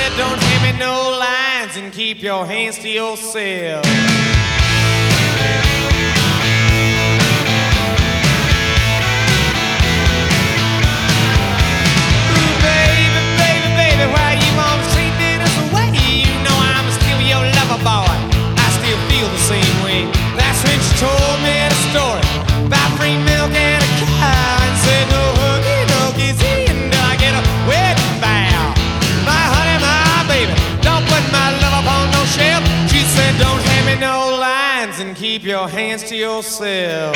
said, don't hand me no lines and keep your hands to yourself. Ooh, baby, baby, baby, why you always treating us away? You know I'm still your lover, boy. I still feel the same way. That's when she told me the story about free milk and a cow, and said, no huggy, no kissy until I get a wedding vow. My honey, my baby, don't put my love upon no shelf. She said, don't hand me no lines and keep your hands to yourself.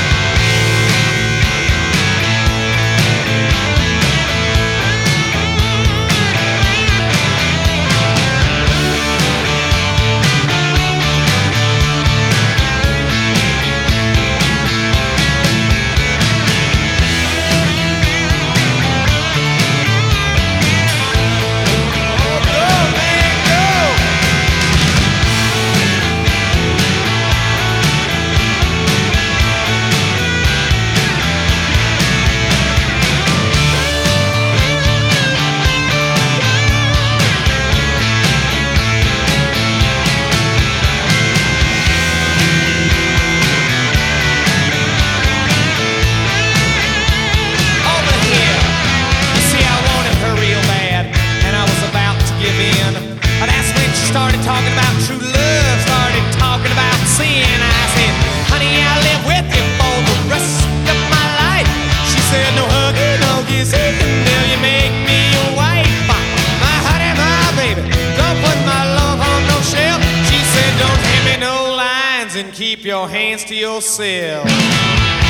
Started talking about true love, started talking about sin. I said, honey, I'll live with you for the rest of my life. She said, no huggy, no kissy until you make me your wife. My honey, my baby, don't put my love on no shelf. She said, don't hand me no lines and keep your hands to yourself.